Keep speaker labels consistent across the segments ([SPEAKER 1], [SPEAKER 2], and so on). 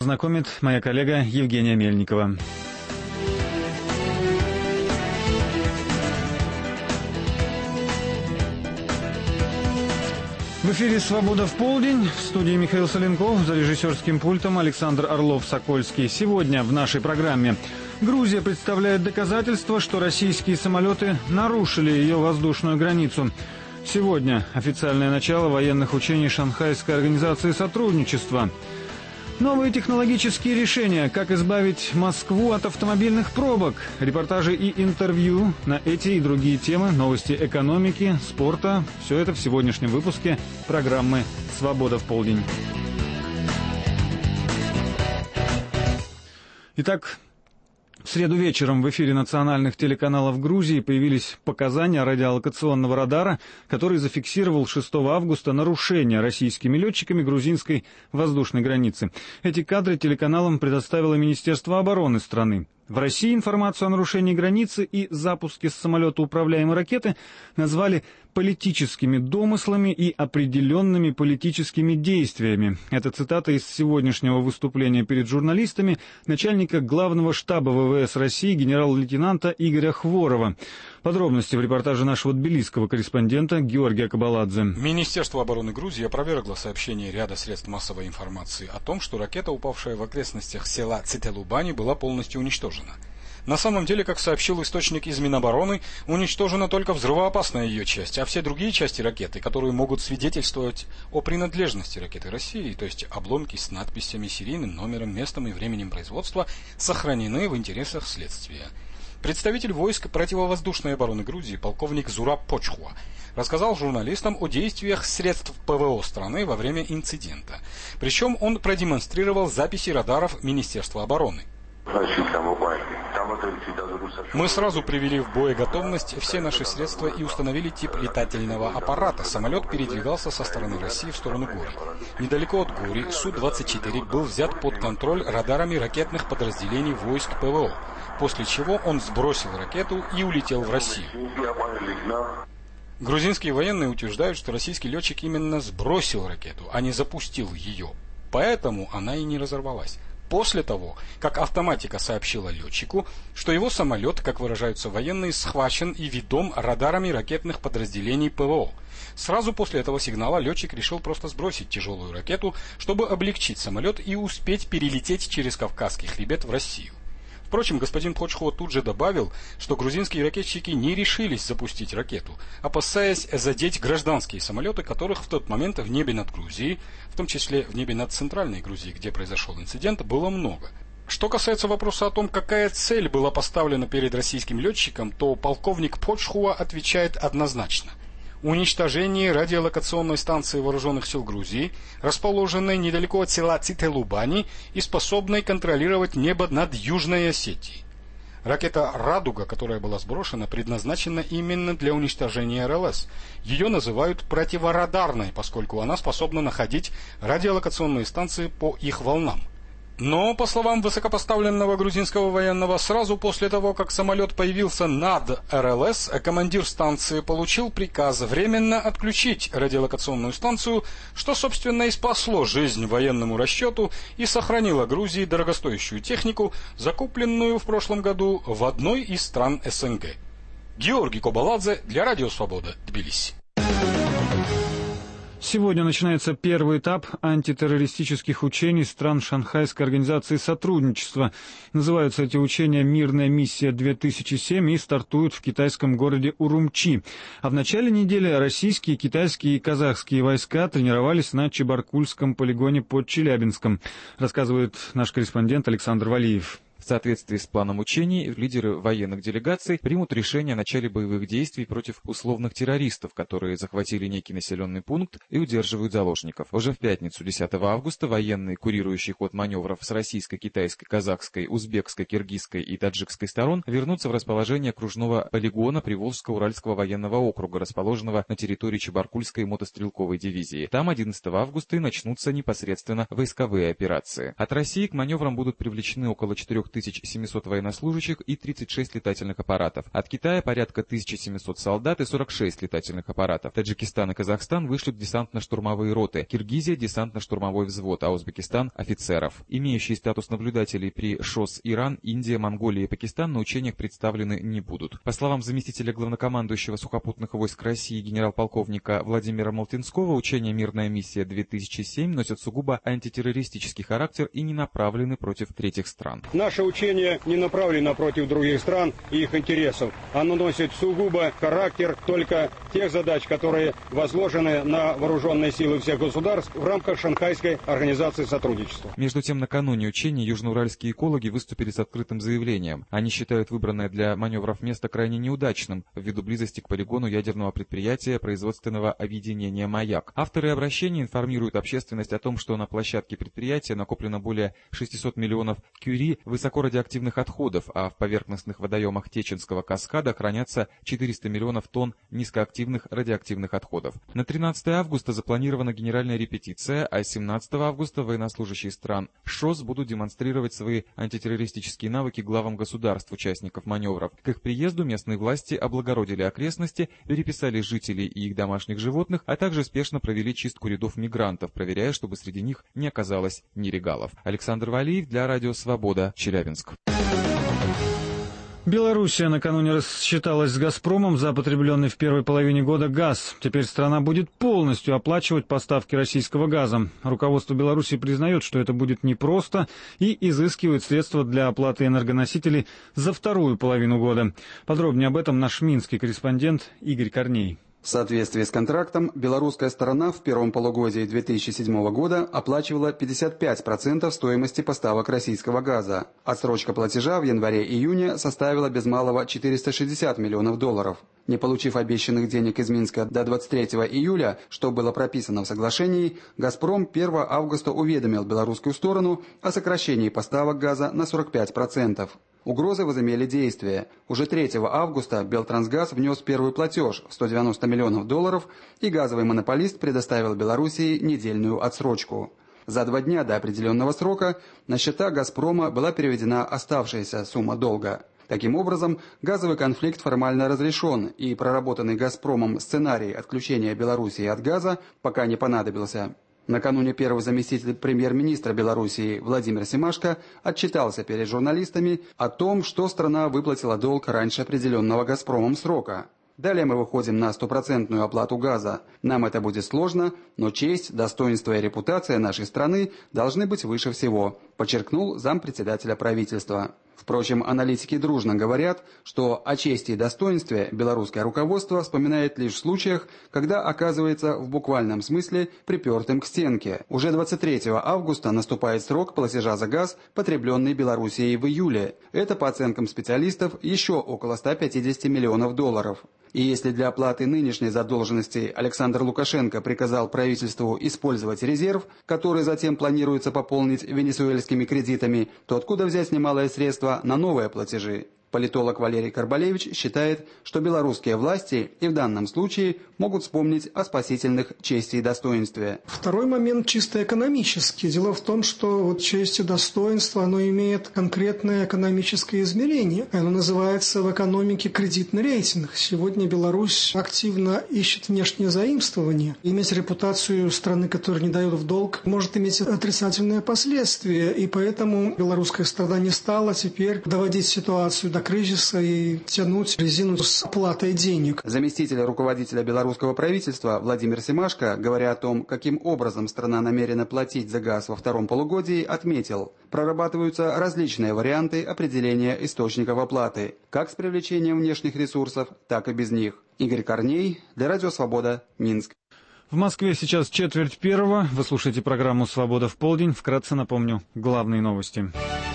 [SPEAKER 1] познакомит моя коллега Евгения Мельникова. В эфире «Свобода в полдень». В студии Михаил Соленков, за режиссерским пультом Александр Орлов-Сокольский. Сегодня в нашей программе Грузия представляет доказательства, что российские самолеты нарушили ее воздушную границу. Сегодня официальное начало военных учений Шанхайской организации сотрудничества. Новые технологические решения, как избавить Москву от автомобильных пробок. Репортажи и интервью на эти и другие темы, новости экономики, спорта. Все это в сегодняшнем выпуске программы «Свобода в полдень». Итак, в среду вечером в эфире национальных телеканалов Грузии появились показания радиолокационного радара, который зафиксировал 6 августа нарушение российскими летчиками грузинской воздушной границы. Эти кадры телеканалам предоставило Министерство обороны страны. В России информацию о нарушении границы и запуске с самолета управляемой ракеты назвали политическими домыслами и определенными политическими действиями. Это цитата из сегодняшнего выступления перед журналистами начальника главного штаба ВВС России генерал-лейтенанта Игоря Хворова. Подробности в репортаже нашего тбилисского корреспондента Георгия Кабаладзе.
[SPEAKER 2] Министерство обороны Грузии опровергло сообщение ряда средств массовой информации о том, что ракета, упавшая в окрестностях села Цителубани, была полностью уничтожена. На самом деле, как сообщил источник из Минобороны, уничтожена только взрывоопасная ее часть, а все другие части ракеты, которые могут свидетельствовать о принадлежности ракеты России, то есть обломки с надписями, серийным номером, местом и временем производства, сохранены в интересах следствия. Представитель войск противовоздушной обороны Грузии, полковник Зураб Почхуа, рассказал журналистам о действиях средств ПВО страны во время инцидента. Причем он продемонстрировал записи радаров Министерства обороны. Мы сразу привели в боеготовность все наши средства и установили тип летательного аппарата. Самолет передвигался со стороны России в сторону Гори. Недалеко от Гори Су-24 был взят под контроль радарами ракетных подразделений войск ПВО, после чего он сбросил ракету и улетел в Россию. Грузинские военные утверждают, что российский летчик именно сбросил ракету, а не запустил ее. Поэтому она и не разорвалась. После того, как автоматика сообщила летчику, что его самолет, как выражаются военные, схвачен и ведом радарами ракетных подразделений ПВО. Сразу после этого сигнала летчик решил просто сбросить тяжелую ракету, чтобы облегчить самолет и успеть перелететь через Кавказский хребет в Россию. Впрочем, господин Почхуа тут же добавил, что грузинские ракетчики не решились запустить ракету, опасаясь задеть гражданские самолеты, которых в тот момент в небе над Грузией, в том числе в небе над Центральной Грузией, где произошел инцидент, было много. Что касается вопроса о том, какая цель была поставлена перед российским летчиком, то полковник Почхуа отвечает однозначно. Уничтожение радиолокационной станции вооруженных сил Грузии, расположенной недалеко от села Цителубани и способной контролировать небо над Южной Осетией. Ракета «Радуга», которая была сброшена, предназначена именно для уничтожения РЛС. Ее называют противорадарной, поскольку она способна находить радиолокационные станции по их волнам. Но, по словам высокопоставленного грузинского военного, сразу после того, как самолет появился над РЛС, командир станции получил приказ временно отключить радиолокационную станцию, что, собственно, и спасло жизнь военному расчету и сохранило Грузии дорогостоящую технику, закупленную в прошлом году в одной из стран СНГ. Георгий Кабаладзе для Радио Свобода, Тбилиси.
[SPEAKER 1] Сегодня начинается первый этап антитеррористических учений стран Шанхайской организации сотрудничества. Называются эти учения «Мирная миссия-2007» и стартуют в китайском городе Урумчи. А в начале недели российские, китайские и казахские войска тренировались на Чебаркульском полигоне под Челябинском, рассказывает наш корреспондент Александр Валиев.
[SPEAKER 3] В соответствии с планом учений, лидеры военных делегаций примут решение о начале боевых действий против условных террористов, которые захватили некий населенный пункт и удерживают заложников. Уже в пятницу, 10 августа, военные, курирующие ход маневров с российской, китайской, казахской, узбекской, киргизской и таджикской сторон, вернутся в расположение окружного полигона Приволжского Уральского военного округа, расположенного на территории Чебаркульской мотострелковой дивизии. Там 11 августа и начнутся непосредственно войсковые операции. От России к маневрам будут привлечены около 4000 4700 военнослужащих и 36 летательных аппаратов. От Китая порядка 1700 солдат и 46 летательных аппаратов. Таджикистан и Казахстан вышлют десантно-штурмовые роты, Киргизия – десантно-штурмовой взвод, а Узбекистан – офицеров. Имеющие статус наблюдателей при ШОС Иран, Индия, Монголия и Пакистан на учениях представлены не будут. По словам заместителя главнокомандующего сухопутных войск России генерал-полковника Владимира Молтинского, учения «Мирная миссия-2007» носят сугубо антитеррористический характер и не направлены против третьих стран.
[SPEAKER 4] Наше учение не направлено против других стран и их интересов. Оно носит сугубо характер только тех задач, которые возложены на вооруженные силы всех государств в рамках Шанхайской организации сотрудничества.
[SPEAKER 3] Между тем, накануне учений южноуральские экологи выступили с открытым заявлением. Они считают выбранное для маневров место крайне неудачным ввиду близости к полигону ядерного предприятия производственного объединения «Маяк». Авторы обращения информируют общественность о том, что на площадке предприятия накоплено более 600 миллионов кюри высокорадиоактивных отходов, а в поверхностных водоемах Теченского каскада хранятся 400 миллионов тонн низкоактивных радиоактивных отходов. На 13 августа запланирована генеральная репетиция, а 17 августа военнослужащие стран ШОС будут демонстрировать свои антитеррористические навыки главам государств, участников маневров. К их приезду местные власти облагородили окрестности, переписали жителей и их домашних животных, а также спешно провели чистку рядов мигрантов, проверяя, чтобы среди них не оказалось нелегалов. Александр Валиев для Радио Свобода, Челябинск.
[SPEAKER 1] Белоруссия накануне рассчиталась с «Газпромом» за потребленный в первой половине года газ. Теперь страна будет полностью оплачивать поставки российского газа. Руководство Беларуси признает, что это будет непросто, и изыскивает средства для оплаты энергоносителей за вторую половину года. Подробнее об этом наш минский корреспондент Игорь Корней.
[SPEAKER 5] В соответствии с контрактом, белорусская сторона в первом полугодии 2007 года оплачивала 55% стоимости поставок российского газа. Отсрочка платежа в январе-июне составила без малого 460 миллионов долларов. Не получив обещанных денег из Минска до 23 июля, что было прописано в соглашении, «Газпром» 1 августа уведомил белорусскую сторону о сокращении поставок газа на 45%. Угрозы возымели действие. Уже 3 августа Белтрансгаз внес первый платеж в 190 миллионов долларов, и газовый монополист предоставил Белоруссии недельную отсрочку. За 2 дня до определенного срока на счета «Газпрома» была переведена оставшаяся сумма долга. Таким образом, газовый конфликт формально разрешен, и проработанный «Газпромом» сценарий отключения Белоруссии от газа пока не понадобился. Накануне первый заместитель премьер-министра Белоруссии Владимир Семашко отчитался перед журналистами о том, что страна выплатила долг раньше определенного «Газпромом» срока. Далее мы выходим на 100% оплату газа. Нам это будет сложно, но честь, достоинство и репутация нашей страны должны быть выше всего, подчеркнул зампредседателя правительства. Впрочем, аналитики дружно говорят, что о чести и достоинстве белорусское руководство вспоминает лишь в случаях, когда оказывается в буквальном смысле припертым к стенке. Уже 23 августа наступает срок платежа за газ, потребленный Белоруссией в июле. Это, по оценкам специалистов, еще около 150 миллионов долларов. И если для оплаты нынешней задолженности Александр Лукашенко приказал правительству использовать резерв, который затем планируется пополнить венесуэльскими кредитами, то откуда взять немалые средства на новые платежи? Политолог Валерий Карбалевич считает, что белорусские власти и в данном случае могут вспомнить о спасительных чести и достоинстве.
[SPEAKER 6] Второй момент чисто экономический. Дело в том, что честь и достоинство, оно имеет конкретное экономическое измерение. Оно называется в экономике кредитный рейтинг. Сегодня Беларусь активно ищет внешнее заимствование. Иметь репутацию страны, которая не дает в долг, может иметь отрицательные последствия. И поэтому белорусская страна не стала теперь доводить ситуацию до кризиса и тянуть резину с оплатой денег.
[SPEAKER 5] Заместитель руководителя белорусского правительства Владимир Семашко, говоря о том, каким образом страна намерена платить за газ во втором полугодии, отметил: прорабатываются различные варианты определения источников оплаты, как с привлечением внешних ресурсов, так и без них. Игорь Корней для Радио Свобода, Минск.
[SPEAKER 1] В Москве сейчас 4:45. Вы слушаете программу «Свобода в полдень». Вкратце напомню главные новости.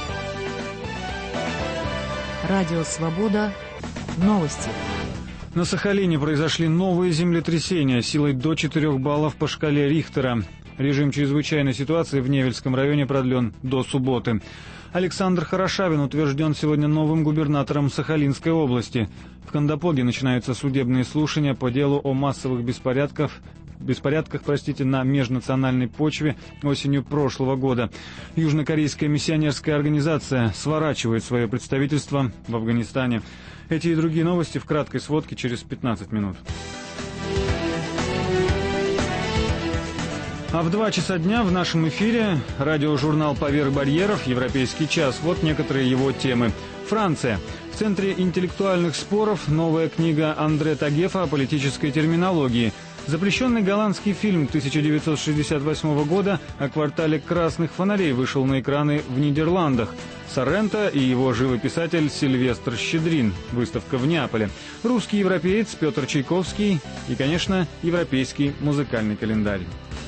[SPEAKER 7] Радио «Свобода». Новости.
[SPEAKER 1] На Сахалине произошли новые землетрясения силой до 4 баллов по шкале Рихтера. Режим чрезвычайной ситуации в Невельском районе продлен до субботы. Александр Хорошавин утвержден сегодня новым губернатором Сахалинской области. В Кандапоге начинаются судебные слушания по делу о массовых беспорядках беспорядках, на межнациональной почве осенью прошлого года. Южнокорейская миссионерская организация сворачивает свое представительство в Афганистане. Эти и другие новости в краткой сводке через 15 минут. А в 2 часа дня в нашем эфире радиожурнал «Поверх барьеров. Европейский час». Вот некоторые его темы. Франция. В центре интеллектуальных споров новая книга Андре Тагефа о политической терминологии. Запрещенный голландский фильм 1968 года о квартале красных фонарей вышел на экраны в Нидерландах. Сорренто и его живописатель Сильвестр Щедрин. Выставка в Неаполе. Русский европеец Петр Чайковский и, конечно, европейский музыкальный календарь.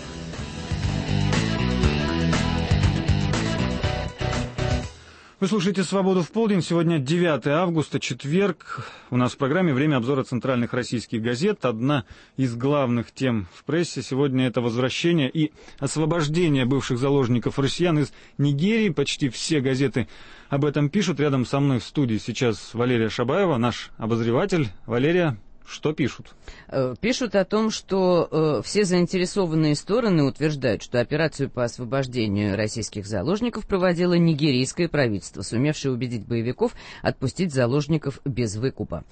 [SPEAKER 1] Вы слушаете «Свободу в полдень». Сегодня 9 августа, четверг. У нас в программе время обзора центральных российских газет. Одна из главных тем в прессе сегодня — это возвращение и освобождение бывших заложников россиян из Нигерии. Почти все газеты об этом пишут. Рядом со мной в студии сейчас Валерия Шабаева, наш обозреватель. Валерия, что пишут?
[SPEAKER 8] Пишут о том, что все заинтересованные стороны утверждают, что операцию по освобождению российских заложников проводило нигерийское правительство, сумевшее убедить боевиков отпустить заложников без выкупа.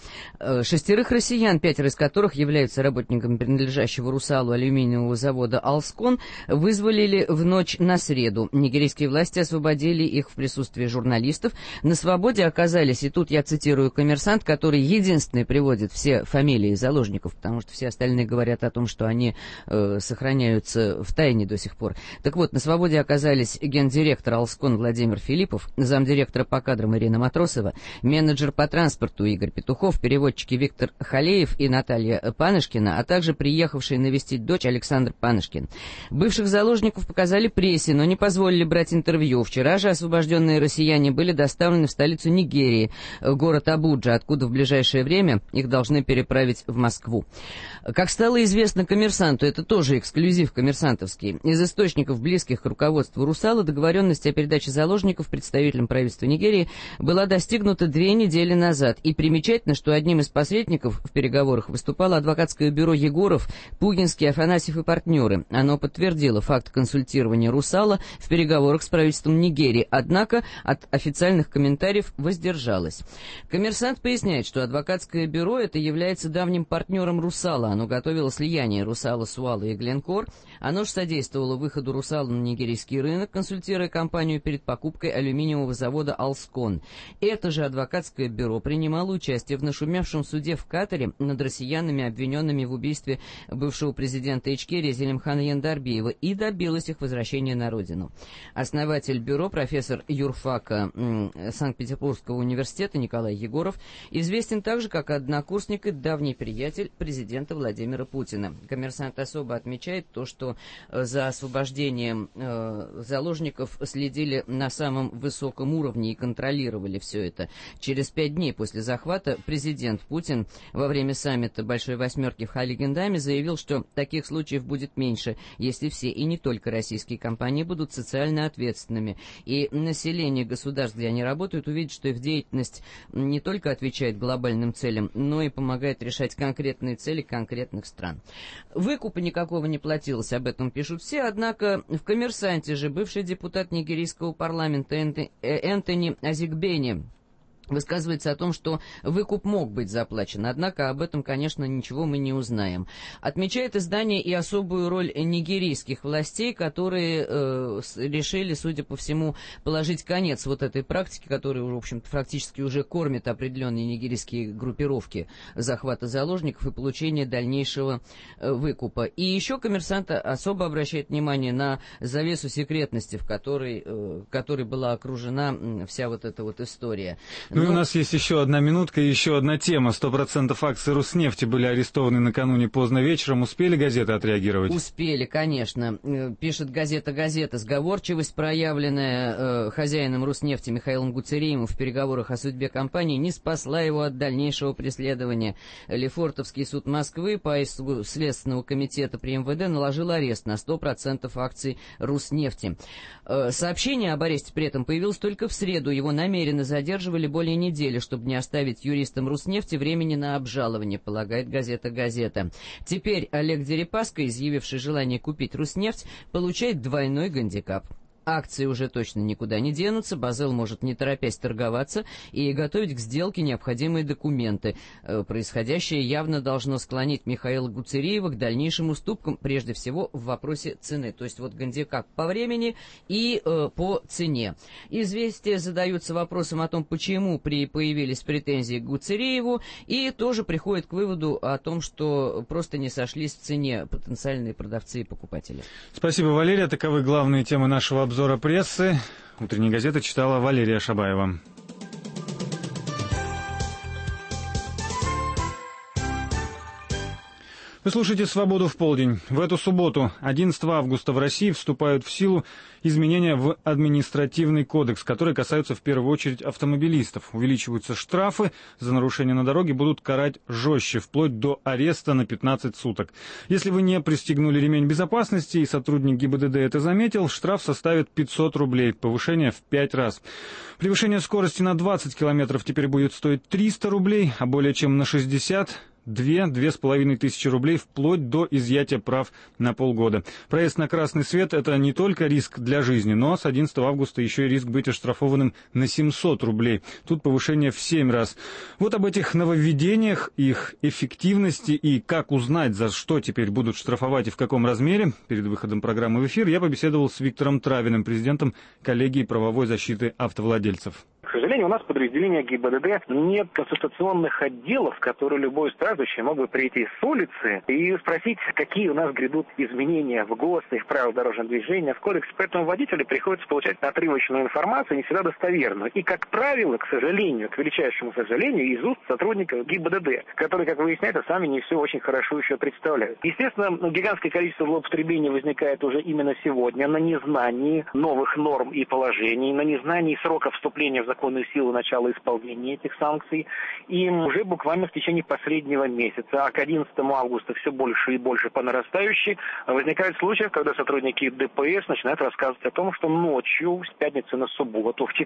[SPEAKER 8] 6 россиян, 5 из которых являются работниками принадлежащего «Русалу» алюминиевого завода «Алскон», вызволили в ночь на среду. Нигерийские власти освободили их в присутствии журналистов. На свободе оказались, и тут я цитирую «Коммерсант», который единственный приводит все фамилии заложников, потому что все остальные говорят о том, что они сохраняются в тайне до сих пор. Так вот, на свободе оказались гендиректор «Алскон» Владимир Филиппов, замдиректора по кадрам Ирина Матросова, менеджер по транспорту Игорь Петухов, переводчики Виктор Халеев и Наталья Панышкина, а также приехавший навестить дочь Александр Панышкин. Бывших заложников показали прессе, но не позволили брать интервью. Вчера же освобожденные россияне были доставлены в столицу Нигерии, город Абуджа, откуда в ближайшее время их должны переправить в Москву. Как стало известно «Коммерсанту», это тоже эксклюзив коммерсантовский, из источников, близких к руководству «Русала», договоренность о передаче заложников представителям правительства Нигерии была достигнута 2 недели назад. И примечательно, что одним из посредников в переговорах выступало адвокатское бюро Егоров, Пугинский, Афанасьев и партнеры. Оно подтвердило факт консультирования «Русала» в переговорах с правительством Нигерии, однако от официальных комментариев воздержалось. «Коммерсант» поясняет, что адвокатское бюро это является давним партнером «Русала». Оно готовило слияние «Русала», «Суала» и «Гленкор». Оно же содействовало выходу «Русала» на нигерийский рынок, консультируя компанию перед покупкой алюминиевого завода «Алскон». Это же адвокатское бюро принимало участие в нашумевшем суде в Катаре над россиянами, обвиненными в убийстве бывшего президента Ичкерии Зелимхана Яндарбиева, и добилось их возвращения на родину. Основатель бюро, профессор юрфака Санкт-Петербургского университета Николай Егоров, известен также как однокурсник и давний приятель президента Владимира Путина. «Коммерсант» особо отмечает то, что за освобождением заложников следили на самом высоком уровне и контролировали все это. Через 5 дней после захвата президент Путин во время саммита Большой Восьмерки в Халигендаме заявил, что таких случаев будет меньше, если все и не только российские компании будут социально ответственными. И население государств, где они работают, увидит, что их деятельность не только отвечает глобальным целям, но и помогает решать конкретные цели конкретных стран. Выкупа никакого не платилось, об этом пишут все, однако в «Коммерсанте» же бывший депутат нигерийского парламента Энтони Азикбени высказывается о том, что выкуп мог быть заплачен, однако об этом, конечно, ничего мы не узнаем. Отмечает издание и особую роль нигерийских властей, которые решили, судя по всему, положить конец вот этой практике, которая, в общем-то, фактически уже кормит определенные нигерийские группировки захвата заложников и получения дальнейшего выкупа. И еще «Коммерсант» особо обращает внимание на завесу секретности, в которой была окружена вся вот эта вот история.
[SPEAKER 1] Ну и у нас есть еще одна минутка и еще одна тема. 100% акций «Роснефти» были арестованы накануне поздно вечером. Успели газеты отреагировать?
[SPEAKER 8] Успели, конечно. Пишет газета «Газета». Сговорчивость, проявленная хозяином «Роснефти» Михаилом Гуцериевым в переговорах о судьбе компании, не спасла его от дальнейшего преследования. Лефортовский суд Москвы по иску Следственного комитета при МВД наложил арест на 100% акций «Роснефти». Сообщение об аресте при этом появилось только в среду. Его намеренно задерживали более более недели, чтобы не оставить юристам Руснефти времени на обжалование, полагает газета «Газета». Теперь Олег Дерипаска, изъявивший желание купить Руснефть, получает двойной гандикап. Акции уже точно никуда не денутся, Базел может не торопясь торговаться и готовить к сделке необходимые документы. Происходящее явно должно склонить Михаила Гуцериева к дальнейшим уступкам, прежде всего в вопросе цены. То есть вот гандикап по времени и по цене. «Известия» задаются вопросом о том, почему появились претензии к Гуцериеву, и тоже приходит к выводу о том, что просто не сошлись в цене потенциальные продавцы и покупатели.
[SPEAKER 1] Спасибо, Валерия. Таковы главные темы нашего обзора прессы. Утренняя газета читала Валерия Шабаева. Вы слушаете «Свободу в полдень». В эту субботу, 11 августа, в России вступают в силу изменения в административный кодекс, которые касаются в первую очередь автомобилистов. Увеличиваются штрафы за нарушение на дороге, будут карать жестче, вплоть до ареста на 15 суток. Если вы не пристегнули ремень безопасности, и сотрудник ГИБДД это заметил, штраф составит 500 рублей, повышение в 5 раз. Превышение скорости на 20 километров теперь будет стоить 300 рублей, а более чем на 60 – 2-2,5 тысячи рублей, вплоть до изъятия прав на полгода. Проезд на красный свет – это не только риск для жизни, но с 11 августа еще и риск быть оштрафованным на 700 рублей. Тут повышение в 7 раз. Вот об этих нововведениях, их эффективности и как узнать, за что теперь будут штрафовать и в каком размере, перед выходом программы в эфир я побеседовал с Виктором Травиным, президентом коллегии правовой защиты автовладельцев.
[SPEAKER 9] К сожалению, у нас в подразделении ГИБДД нет консультационных отделов, в которые любой страждущий мог бы прийти с улицы и спросить, какие у нас грядут изменения в ГОСТе, в правилах дорожного движения, в кодексе. Поэтому водителю приходится получать отрывочную информацию, не всегда достоверную. И, как правило, к сожалению, к величайшему сожалению, из уст сотрудников ГИБДД, которые, как выясняется, сами не все очень хорошо еще представляют. Естественно, гигантское количество злоупотреблений возникает уже именно сегодня на незнании новых норм и положений, на незнании срока вступления в законную силу начала исполнения этих санкций. И уже буквально в течение последнего месяца, а к 11 августа все больше и больше по нарастающей, возникают случаи, когда сотрудники ДПС начинают рассказывать о том, что ночью, с пятницы на субботу, в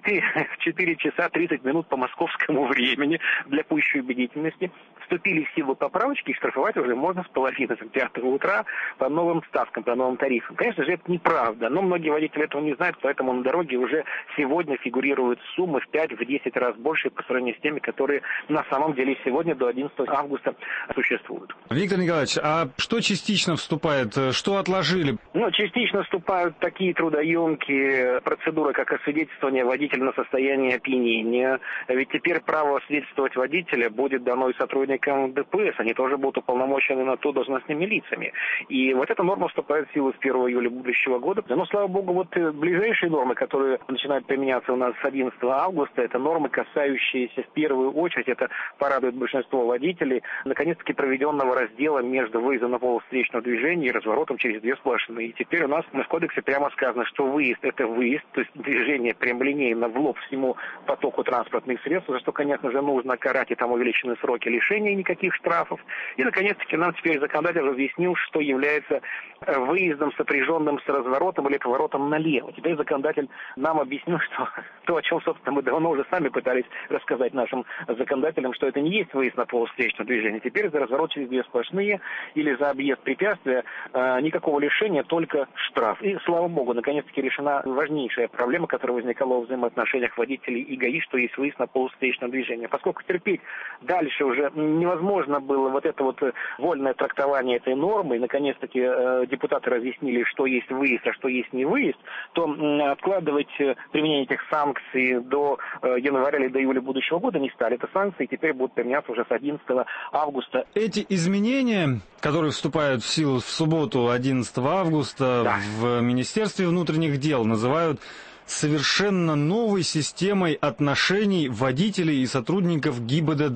[SPEAKER 9] 4 часа 30 минут по московскому времени, для пущей убедительности, вступили в силу поправочки, и штрафовать уже можно с половины 5 утра по новым ставкам, по новым тарифам. Конечно же, это неправда, но многие водители этого не знают, поэтому на дороге уже сегодня фигурируют суммы в 5-10 раз больше по сравнению с теми, которые на самом деле сегодня до 11 августа существуют.
[SPEAKER 1] Виктор Николаевич, а что частично вступает? Что отложили?
[SPEAKER 9] Частично вступают такие трудоемкие процедуры, как освидетельствование водителя на состояние опьянения. Ведь теперь право освидетельствовать водителя будет дано и сотрудникам ДПС. Они тоже будут уполномочены на то должностными лицами. И вот эта норма вступает в силу с 1 июля будущего года. Но, слава богу, вот ближайшие нормы, которые начинают применяться у нас с 11 августа, это нормы, касающиеся в первую очередь, это порадует большинство водителей, наконец-таки проведенного раздела между выездом на полос встречного движения и разворотом через две сплошные. И теперь у нас в кодексе прямо сказано, что выезд – это выезд, то есть движение прямолинейно в лоб всему потоку транспортных средств, за что, конечно же, нужно карать, и там увеличены сроки лишения, никаких штрафов. И, наконец-таки, нам теперь законодатель разъяснил, что является выездом, сопряженным с разворотом или поворотом налево. Теперь законодатель нам объяснил, что то, о чем, собственно, мы давно уже сами пытались рассказать нашим законодателям, что это не есть выезд на полос встречного движения. Теперь за разворот через две сплошные или за объезд препятствия никакого лишения, только штраф. И, слава богу, наконец-таки решена важнейшая проблема, которая возникала в взаимоотношениях водителей и ГАИ, что есть выезд на полос встречного движения. Поскольку терпеть дальше уже невозможно было вот это вот вольное трактование этой нормы, и, наконец-таки, депутаты разъяснили, что есть выезд, а что есть не выезд, то откладывать применение этих санкций до января или до июля будущего года не стали. Это санкции теперь будут применяться уже с 11 августа.
[SPEAKER 1] Эти изменения, которые вступают в силу в субботу 11 августа, да, в Министерстве внутренних дел называют совершенно новой системой отношений водителей и сотрудников ГИБДД.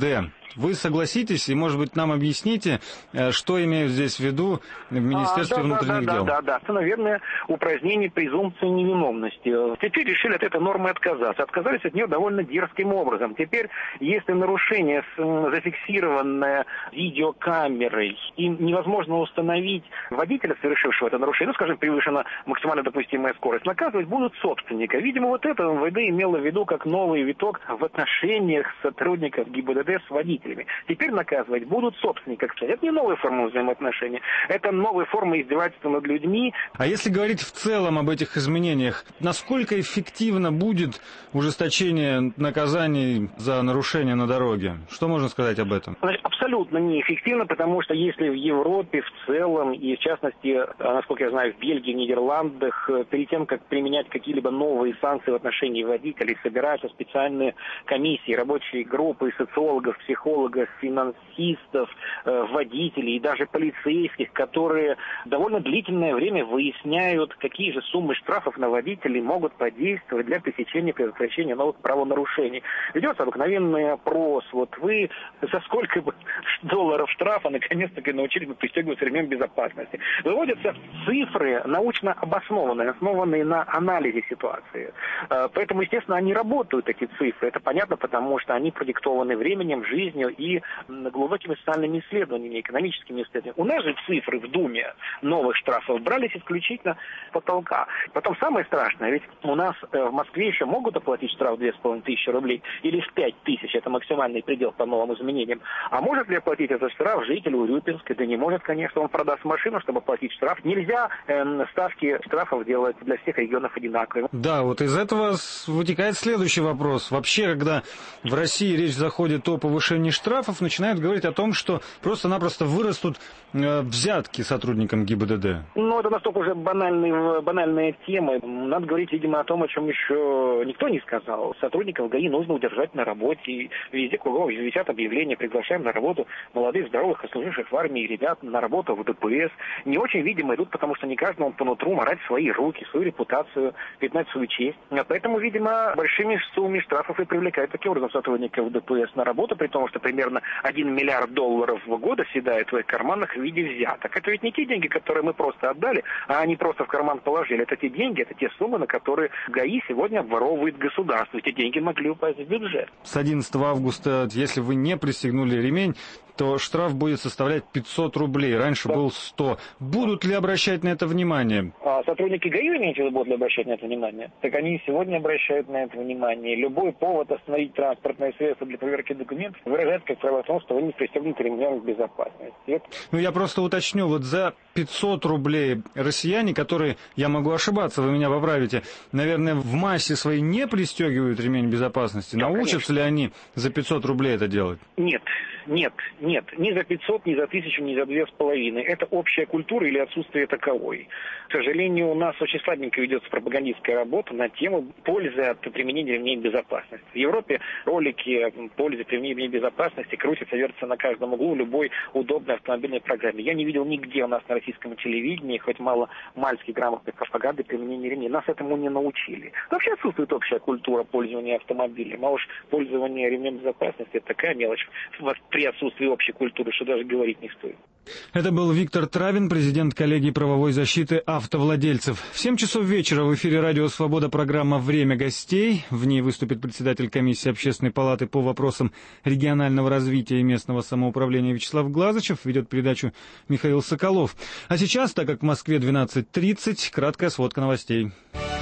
[SPEAKER 1] Вы согласитесь и, может быть, нам объясните, что имеют здесь в виду в Министерстве внутренних дел?
[SPEAKER 9] Да. Это, наверное, упразднение презумпции невиновности. Теперь решили от этой нормы отказаться. Отказались от нее довольно дерзким образом. Теперь, если нарушение зафиксированное видеокамерой, и невозможно установить водителя, совершившего это нарушение, скажем, превышена максимально допустимая скорость, наказывать будут собственника. Видимо, вот это МВД имело в виду как новый виток в отношениях сотрудников ГИБДД с водителями. Теперь наказывать будут собственника. Это не новая форма взаимоотношений, это новая форма издевательства над людьми.
[SPEAKER 1] А если говорить в целом об этих изменениях, насколько эффективно будет ужесточение наказаний за нарушение на дороге? Что можно сказать об этом?
[SPEAKER 9] Абсолютно неэффективно, потому что если в Европе в целом, и в частности, насколько я знаю, в Бельгии, в Нидерландах, перед тем, как применять какие-либо новые санкции в отношении водителей, собираются специальные комиссии, рабочие группы социологов, психологов, финансистов, водителей и даже полицейских, которые довольно длительное время выясняют, какие же суммы штрафов на водителей могут подействовать для пресечения, предотвращения новых правонарушений. Ведется обыкновенный опрос. Вот вы за сколько бы долларов штрафа наконец-таки научились бы пристегивать ремень безопасности. Выводятся цифры научно обоснованные, основанные на анализе ситуации. Поэтому, естественно, они работают, эти цифры. Это понятно, потому что они продиктованы временем, жизнью и глубокими социальными исследованиями, экономическими исследованиями. У нас же цифры в Думе новых штрафов брались исключительно с потолка. Потом самое страшное, ведь у нас в Москве еще могут оплатить штраф 2500 рублей или в 5000, это максимальный предел по новым изменениям. А может ли оплатить этот штраф житель Урюпинска? Да не может, конечно, он продаст машину, чтобы оплатить штраф. Нельзя ставки штрафов делать для всех регионов одинаковыми.
[SPEAKER 1] Да, вот из этого вытекает следующий вопрос. Вообще, когда в России речь заходит о повышении штрафов, начинают говорить о том, что просто-напросто вырастут взятки сотрудникам ГИБДД.
[SPEAKER 9] Ну, это настолько уже банальная тема. Надо говорить, видимо, о том, о чем еще никто не сказал. Сотрудников ГАИ нужно удержать на работе. И везде кругом висят объявления, приглашаем на работу молодых, здоровых, отслуживших в армии ребят на работу в ДПС. Не очень, видимо, идут, потому что не каждому по нутру морать свои руки, свою репутацию, пятнать свою честь. Поэтому, видимо, большими суммами штрафов и привлекают таким образом сотрудников ДПС на работу, при том, что примерно 1 миллиард долларов в год оседает в их карманах в виде взяток. Это ведь не те деньги, которые мы просто отдали, а они просто в карман положили. Это те деньги, это те суммы, на которые ГАИ сегодня обворовывает государство. Эти деньги могли упасть в бюджет.
[SPEAKER 1] С 11 августа, если вы не пристегнули ремень, то штраф будет составлять 500 рублей. Раньше был 100. Будут ли обращать на это внимание?
[SPEAKER 9] А сотрудники ГАИ, имеете в виду, будут ли обращать на это внимание? Так они сегодня обращают на это внимание. Любой повод остановить транспортное средство для проверки документов выражает, как правило, в том, что вы не пристегнуты ремнем безопасности.
[SPEAKER 1] Ну, я просто уточню, вот за 500 рублей россияне, которые, я могу ошибаться, вы меня поправите, наверное, в массе своей не пристегивают ремень безопасности. Да, научатся ли они за 500 рублей это делать?
[SPEAKER 9] Нет. Ни за 500, ни за 1000, ни за 2500. Это общая культура или отсутствие таковой. К сожалению, у нас очень слабенько ведется пропагандистская работа на тему пользы от применения ремней безопасности. В Европе ролики пользы применения ремней безопасности крутятся, вертятся на каждом углу любой удобной автомобильной программе. Я не видел нигде у нас на российском телевидении, хоть мало-мальски грамотной пропаганды применения ремней. Нас этому не научили. Вообще отсутствует общая культура пользования автомобилем. А уж пользование ремнем безопасности — это такая мелочь при отсутствии общей культуры, что даже говорить не стоит.
[SPEAKER 1] Это был Виктор Травин, президент коллегии правовой защиты автовладельцев. В 7 часов вечера в эфире «Радио Свобода» программа «Время гостей». В ней выступит председатель комиссии Общественной палаты по вопросам регионального развития и местного самоуправления Вячеслав Глазычев. Ведет передачу Михаил Соколов. А сейчас, так как в Москве 12:30, краткая сводка новостей.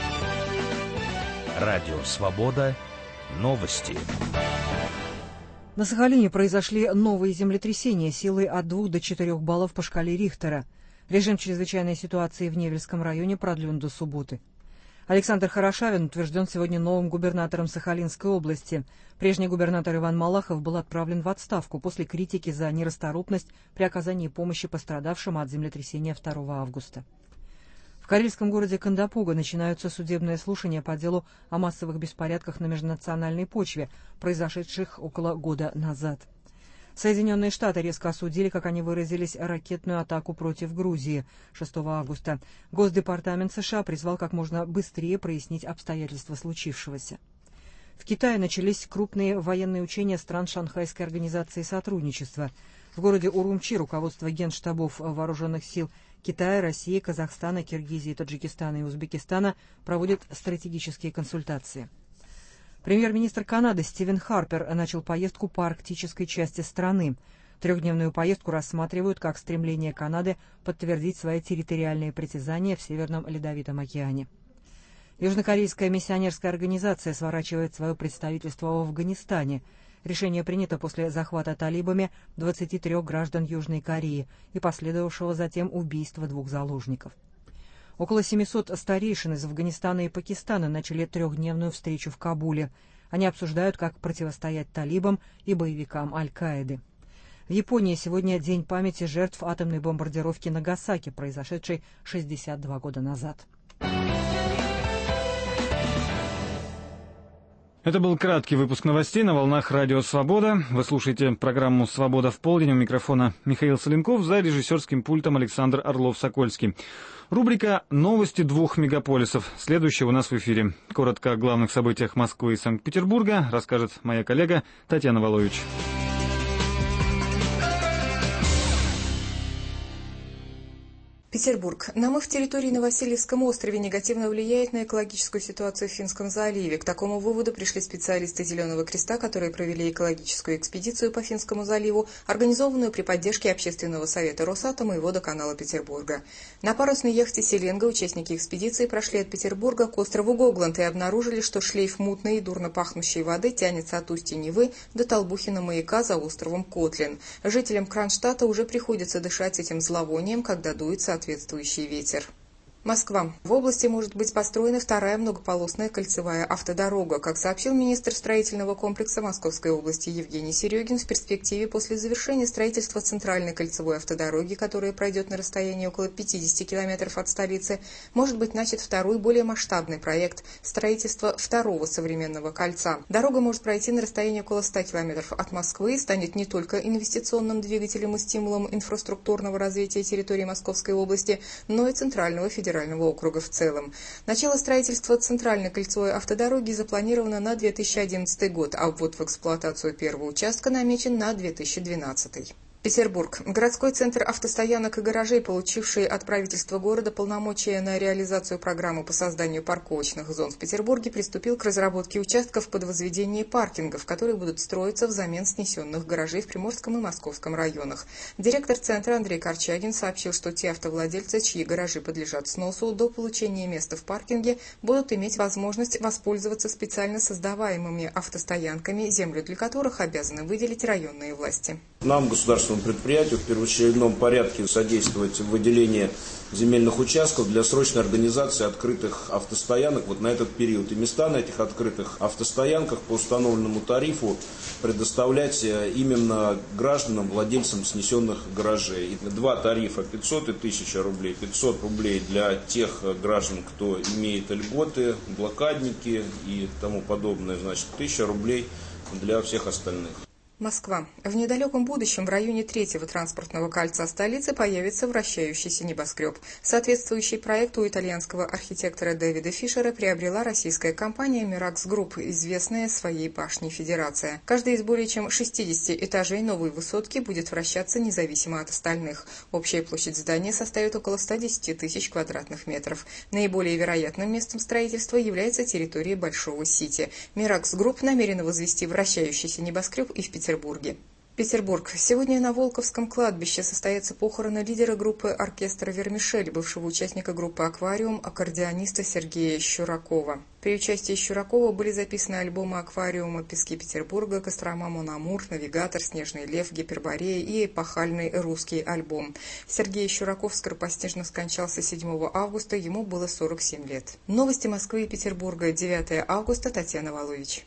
[SPEAKER 10] «Радио Свобода». Новости.
[SPEAKER 11] На Сахалине произошли новые землетрясения силой от 2 до 4 баллов по шкале Рихтера. Режим чрезвычайной ситуации в Невельском районе продлен до субботы. Александр Хорошавин утвержден сегодня новым губернатором Сахалинской области. Прежний губернатор Иван Малахов был отправлен в отставку после критики за нерасторопность при оказании помощи пострадавшим от землетрясения 2 августа. В карельском городе Кандапуга начинаются судебные слушания по делу о массовых беспорядках на межнациональной почве, произошедших около года назад. Соединенные Штаты резко осудили, как они выразились, ракетную атаку против Грузии 6 августа. Госдепартамент США призвал как можно быстрее прояснить обстоятельства случившегося. В Китае начались крупные военные учения стран Шанхайской организации сотрудничества. В городе Урумчи руководство генштабов вооруженных сил Китая, России, Казахстана, Киргизии, Таджикистана и Узбекистана проводят стратегические консультации. Премьер-министр Канады Стивен Харпер начал поездку по арктической части страны. Трехдневную поездку рассматривают как стремление Канады подтвердить свои территориальные притязания в Северном Ледовитом океане. Южнокорейская миссионерская организация сворачивает свое представительство в Афганистане. Решение принято после захвата талибами 23 граждан Южной Кореи и последовавшего затем убийства 2 заложников. Около 700 старейшин из Афганистана и Пакистана начали трехдневную встречу в Кабуле. Они обсуждают, как противостоять талибам и боевикам Аль-Каиды. В Японии сегодня день памяти жертв атомной бомбардировки Нагасаки, произошедшей 62 года назад.
[SPEAKER 1] Это был краткий выпуск новостей на волнах Радио Свобода. Вы слушаете программу «Свобода в полдень». У микрофона Михаил Соленков, за режиссерским пультом Александр Орлов-Сокольский. Рубрика «Новости 2 мегаполисов». Следующая у нас в эфире. Коротко о главных событиях Москвы и Санкт-Петербурга расскажет моя коллега Татьяна Волович.
[SPEAKER 12] Петербург. Намыв территории на Васильевском острове негативно влияет на экологическую ситуацию в Финском заливе. К такому выводу пришли специалисты Зеленого Креста, которые провели экологическую экспедицию по Финскому заливу, организованную при поддержке Общественного совета Росатома и водоканала Петербурга. На парусной яхте «Селенга» участники экспедиции прошли от Петербурга к острову Гогланд и обнаружили, что шлейф мутной и дурно пахнущей воды тянется от устья Невы до Толбухина маяка за островом Котлин. Жителям Кронштадта уже приходится дышать этим зловонием, когда дует соответствующий ветер. Москва. В области может быть построена вторая многополосная кольцевая автодорога. Как сообщил министр строительного комплекса Московской области Евгений Серегин, в перспективе после завершения строительства центральной кольцевой автодороги, которая пройдет на расстоянии около 50 километров от столицы, может быть начат второй, более масштабный проект строительства второго современного кольца. Дорога может пройти на расстоянии около 100 километров от Москвы и станет не только инвестиционным двигателем и стимулом инфраструктурного развития территории Московской области, но и центрального федерального округа в целом. Начало строительства центральной кольцевой автодороги запланировано на 2011 год, а ввод в эксплуатацию первого участка намечен на 2012. Петербург. Городской центр автостоянок и гаражей, получивший от правительства города полномочия на реализацию программы по созданию парковочных зон в Петербурге, приступил к разработке участков под возведение паркингов, которые будут строиться взамен снесенных гаражей в Приморском и Московском районах. Директор центра Андрей Корчагин сообщил, что те автовладельцы, чьи гаражи подлежат сносу, до получения места в паркинге будут иметь возможность воспользоваться специально создаваемыми автостоянками, землю для которых обязаны выделить районные власти.
[SPEAKER 13] Нам, государственному предприятию, в первоочередном порядке содействовать в выделении земельных участков для срочной организации открытых автостоянок вот на этот период. И места на этих открытых автостоянках по установленному тарифу предоставлять именно гражданам, владельцам снесенных гаражей. 2 тарифа 500 и 1000 рублей. 500 рублей для тех граждан, кто имеет льготы, блокадники и тому подобное. Значит, 1000 рублей для всех остальных.
[SPEAKER 12] Москва. В недалеком будущем в районе 3-го транспортного кольца столицы появится вращающийся небоскреб. Соответствующий проект у итальянского архитектора Дэвида Фишера приобрела российская компания Mirax Group, известная своей башней «Федерация». Каждый из более чем 60 этажей новой высотки будет вращаться независимо от остальных. Общая площадь здания составит около 110 тысяч квадратных метров. Наиболее вероятным местом строительства является территория Большого Сити. Mirax Group намерена возвести вращающийся небоскреб и в Петербурге. Петербург. Сегодня на Волковском кладбище состоятся похороны лидера группы оркестра «Вермишель», бывшего участника группы «Аквариум», аккордеониста Сергея Щуракова. При участии Щуракова были записаны альбомы «Аквариума», «Пески Петербурга», «Кострома Мон Амур», «Навигатор», «Снежный лев», «Гиперборея» и эпохальный русский альбом. Сергей Щураков скоропостижно скончался 7 августа, ему было 47 лет. Новости Москвы и Петербурга, 9 августа, Татьяна Волович.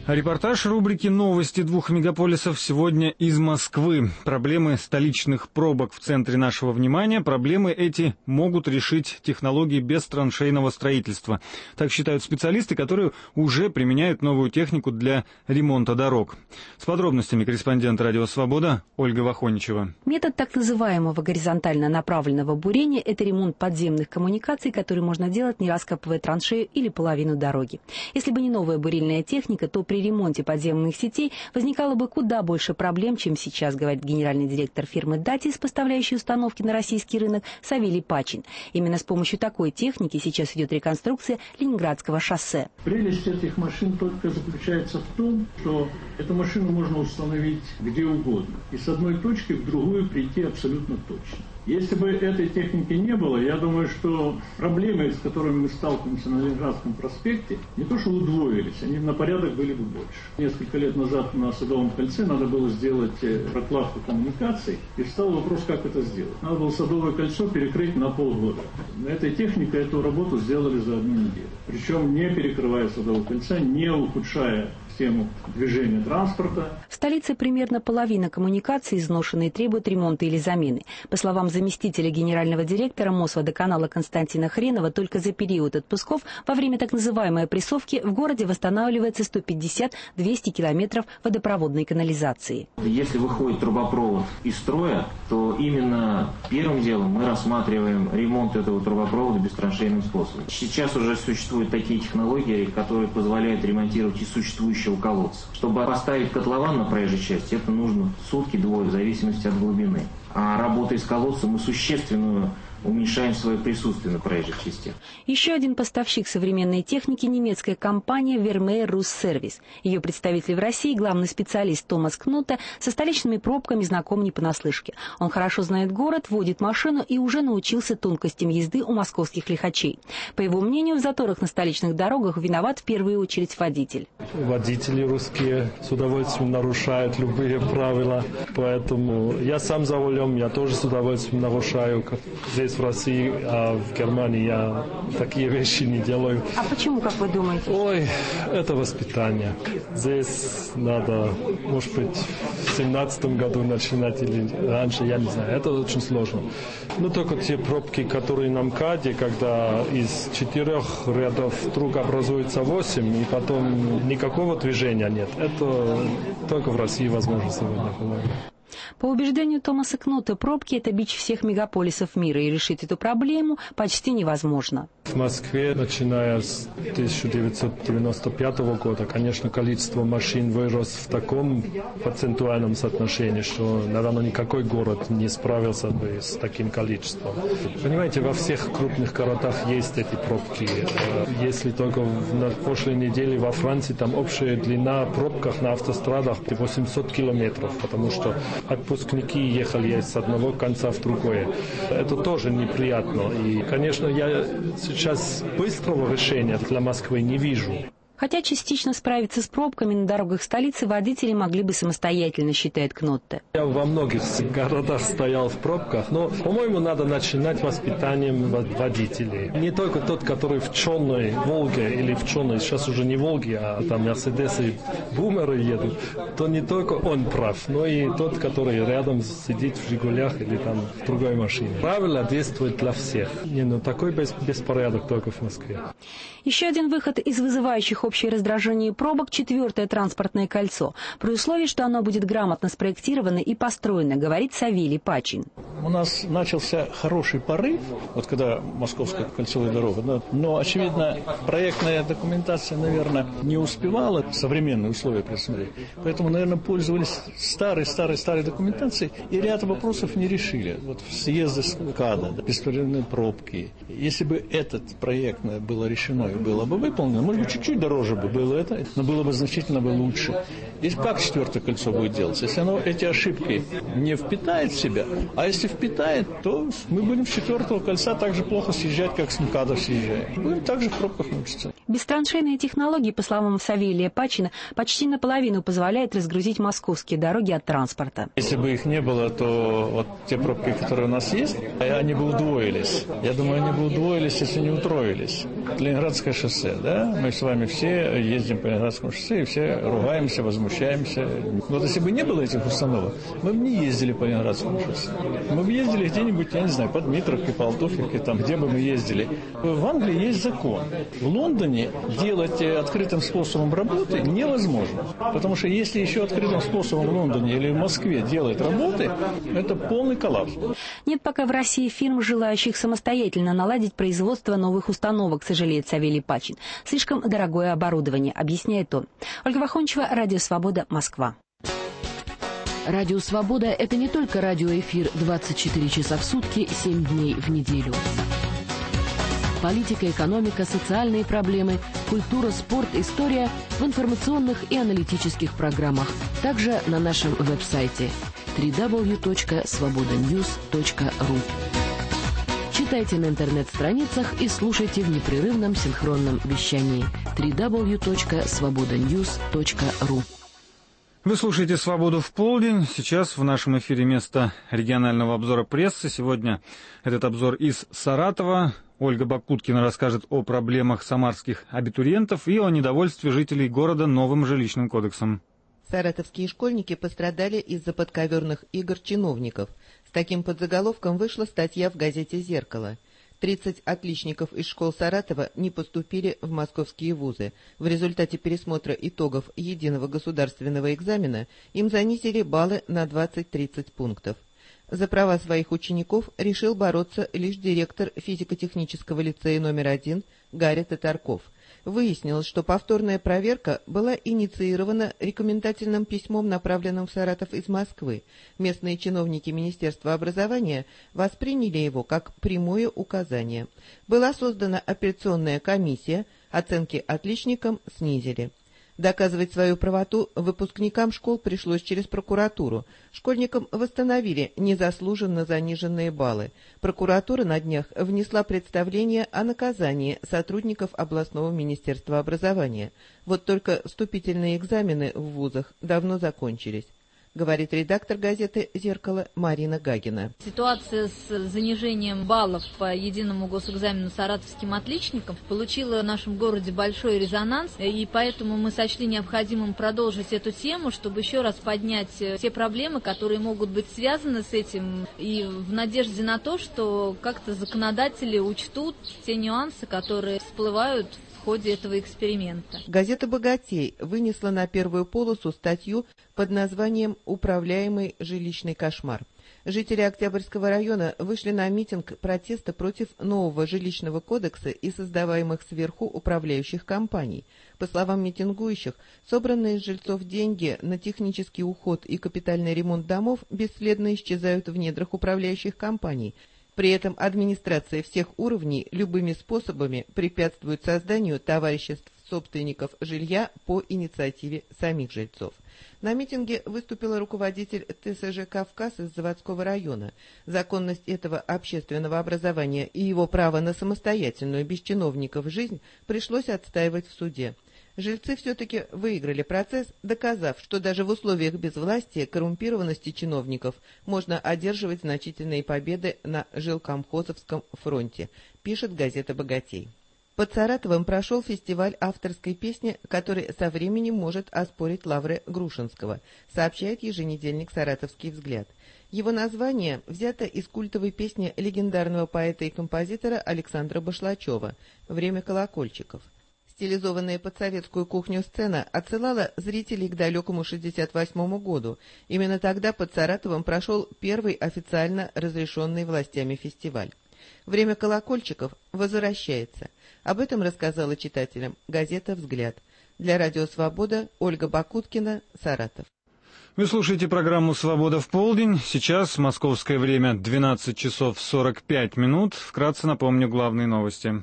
[SPEAKER 1] Репортаж рубрики «Новости двух мегаполисов» сегодня из Москвы. Проблемы столичных пробок в центре нашего внимания. Проблемы эти могут решить технологии бестраншейного строительства. Так считают специалисты, которые уже применяют новую технику для ремонта дорог. С подробностями корреспондент «Радио Свобода» Ольга Вахоничева.
[SPEAKER 14] Метод так называемого горизонтально направленного бурения – это ремонт подземных коммуникаций, который можно делать, не раскапывая траншею или половину дороги. Если бы не новая бурильная техника, то при ремонте подземных сетей возникало бы куда больше проблем, чем сейчас, говорит генеральный директор фирмы «Датис», поставляющей установки на российский рынок, Савелий Пачин. Именно с помощью такой техники сейчас идет реконструкция Ленинградского шоссе.
[SPEAKER 15] Прелесть этих машин только заключается в том, что эту машину можно установить где угодно и с одной точки в другую прийти абсолютно точно. Если бы этой техники не было, я думаю, что проблемы, с которыми мы сталкиваемся на Ленинградском проспекте, не то что удвоились, они на порядок были бы больше. Несколько лет назад на Садовом кольце надо было сделать прокладку коммуникаций, и встал вопрос, как это сделать. Надо было Садовое кольцо перекрыть на полгода. На этой технике эту работу сделали за 1 неделю. Причем не перекрывая Садовое кольцо, не ухудшая систему движения транспорта.
[SPEAKER 14] В столице примерно половина коммуникаций изношены и требуют ремонта или замены. По словам заместителя генерального директора Мосводоканала Константина Хренова, только за период отпусков во время так называемой прессовки в городе восстанавливается 150-200 километров водопроводной канализации.
[SPEAKER 16] Если выходит трубопровод из строя, то именно первым делом мы рассматриваем ремонт этого трубопровода бестраншейным способом. Сейчас уже существуют такие технологии, которые позволяют ремонтировать и существующего колодца. Чтобы поставить котлован на проезжей части, это нужно сутки-двое, в зависимости от глубины. А работая с колодцем мы существенно уменьшаем свое присутствие на проезжих частях.
[SPEAKER 14] Еще один поставщик современной техники – немецкая компания Vermeer Russ-Service. Ее представитель в России, главный специалист Томас Кнуте, со столичными пробками знаком не понаслышке. Он хорошо знает город, водит машину и уже научился тонкостям езды у московских лихачей. По его мнению, в заторах на столичных дорогах виноват в первую очередь водитель.
[SPEAKER 17] Водители русские с удовольствием нарушают любые правила, поэтому я сам за рулем, я тоже с удовольствием нарушаю. Здесь в России, а в Германии я такие вещи не делаю.
[SPEAKER 14] А почему, как вы думаете?
[SPEAKER 17] Ой, это воспитание. Здесь надо, может быть, в 17 году начинать или раньше, я не знаю. Это очень сложно. Но только те пробки, которые на МКАДе, когда из 4 рядов вдруг образуется 8, и потом никакого движения нет. Это только в России возможно сегодня.
[SPEAKER 14] По убеждению Томаса Кнуте, пробки – это бич всех мегаполисов мира, и решить эту проблему почти невозможно.
[SPEAKER 17] В Москве, начиная с 1995 года, конечно, количество машин вырос в таком процентуальном соотношении, что, наверное, никакой город не справился бы с таким количеством. Понимаете, во всех крупных городах есть эти пробки. Если только на прошлой неделе во Франции, там общая длина в пробках на автострадах 800 километров, потому что отпускники ехали с одного конца в другое. Это тоже неприятно. И, конечно, я сейчас быстрого решения для Москвы не вижу.
[SPEAKER 14] Хотя частично справиться с пробками на дорогах столицы водители могли бы самостоятельно, считает Кнутте.
[SPEAKER 17] Я во многих городах стоял в пробках, но, по-моему, надо начинать воспитанием водителей. Не только тот, который в черной Волге или в черной, сейчас уже не Волге, а там Мерседесы, бумеры едут, то не только он прав, но и тот, который рядом сидит в Жигулях или там в другой машине. Правила действуют для всех. Такой беспорядок только в Москве.
[SPEAKER 14] Еще один выход из вызывающих общее раздражение пробок – 4-е транспортное кольцо, при условии, что оно будет грамотно спроектировано и построено, говорит Савелий Пачин.
[SPEAKER 15] У нас начался хороший порыв, вот когда Московская кольцевая дорога, но, очевидно, проектная документация, наверное, не успевала современные условия предусмотреть. Поэтому, наверное, пользовались старой документацией, и ряд вопросов не решили. Вот съезды с МКАДа, беспрерывные пробки. Если бы этот проектное было решено и было бы выполнено, может быть, чуть-чуть дороже бы было это, но было бы значительно лучше. И как четвертое кольцо будет делаться? Если оно эти ошибки не впитает в себя, а если впитает, то мы будем с четвертого кольца так же плохо съезжать, как с МКАДов съезжаем. Будем также в пробках мучиться.
[SPEAKER 14] Бестраншейные технологии, по словам Савелия Пачина, почти наполовину позволяют разгрузить московские дороги от транспорта.
[SPEAKER 15] Если бы их не было, то вот те пробки, которые у нас есть, они бы удвоились. Я думаю, они бы удвоились, если не утроились. Ленинградское шоссе, да? Мы с вами все ездим по Ленинградскому шоссе и все ругаемся, возмущаемся. Вот если бы не было этих установок, мы бы не ездили по Ленинградскому шоссе. Мы бы ездили где-нибудь, я не знаю, под Дмитровкой, по Алтуфьевке, там, где бы мы ездили. В Англии есть закон. В Лондоне делать открытым способом работы невозможно. Потому что если еще открытым способом в Лондоне или в Москве делать работы, это полный коллапс.
[SPEAKER 14] Нет пока в России фирм, желающих самостоятельно наладить производство новых установок, сожалеет Савелий Пачин. Слишком дорогое оборудование, объясняет он. Ольга Вахончева, Радио Свобода, Москва.
[SPEAKER 7] Радио Свобода — это не только радиоэфир 24 часа в сутки, 7 дней в неделю. Политика, экономика, социальные проблемы, культура, спорт, история в информационных и аналитических программах. Также на нашем веб-сайте www.svobodanews.ru. Читайте на интернет-страницах и слушайте в непрерывном синхронном вещании www.svobodanews.ru.
[SPEAKER 1] Вы слушаете «Свободу в полдень». Сейчас в нашем эфире место регионального обзора прессы. Сегодня этот обзор из Саратова. Ольга Бакуткина расскажет о проблемах самарских абитуриентов и о недовольстве жителей города новым жилищным кодексом.
[SPEAKER 18] Саратовские школьники пострадали из-за подковерных игр чиновников. С таким подзаголовком вышла статья в газете «Зеркало». 30 отличников из школ Саратова не поступили в московские вузы. В результате пересмотра итогов единого государственного экзамена им занизили баллы на 20-30 пунктов. За права своих учеников решил бороться лишь директор физико-технического лицея номер 1 Гарри Татарков. Выяснилось, что повторная проверка была инициирована рекомендательным письмом, направленным в Саратов из Москвы. Местные чиновники Министерства образования восприняли его как прямое указание. Была создана апелляционная комиссия, оценки отличникам снизили. Доказывать свою правоту выпускникам школ пришлось через прокуратуру. Школьникам восстановили незаслуженно заниженные баллы. Прокуратура на днях внесла представление о наказании сотрудников областного министерства образования. Вот только вступительные экзамены в вузах давно закончились, говорит редактор газеты «Зеркало» Марина Гагина.
[SPEAKER 19] Ситуация с занижением баллов по единому госэкзамену саратовским отличникам получила в нашем городе большой резонанс, и поэтому мы сочли необходимым продолжить эту тему, чтобы еще раз поднять те проблемы, которые могут быть связаны с этим, и в надежде на то, что как-то законодатели учтут те нюансы, которые всплывают в ходе этого эксперимента.
[SPEAKER 18] Газета «Богатей» вынесла на первую полосу статью под названием «Управляемый жилищный кошмар». Жители Октябрьского района вышли на митинг протеста против нового жилищного кодекса и создаваемых сверху управляющих компаний. По словам митингующих, собранные из жильцов деньги на технический уход и капитальный ремонт домов бесследно исчезают в недрах управляющих компаний. При этом администрация всех уровней любыми способами препятствует созданию товариществ собственников жилья по инициативе самих жильцов. На митинге выступила руководитель ТСЖ «Кавказ» из Заводского района. Законность этого общественного образования и его право на самостоятельную без чиновников жизнь пришлось отстаивать в суде. Жильцы все-таки выиграли процесс, доказав, что даже в условиях безвластия, коррумпированности чиновников можно одерживать значительные победы на жилкомхозовском фронте, пишет газета «Богатей». Под Саратовым прошел фестиваль авторской песни, который со временем может оспорить лавры Грушинского, сообщает еженедельник «Саратовский взгляд». Его название взято из культовой песни легендарного поэта и композитора Александра Башлачева «Время колокольчиков». Стилизованная под советскую кухню сцена отсылала зрителей к далекому 1968 году. Именно тогда под Саратовым прошел первый официально разрешенный властями фестиваль. «Время колокольчиков» возвращается. Об этом рассказала читателям газета «Взгляд». Для Радио Свобода Ольга Бакуткина, Саратов.
[SPEAKER 1] Вы слушаете программу «Свобода в полдень». Сейчас московское время 12 часов 45 минут. Вкратце напомню главные новости.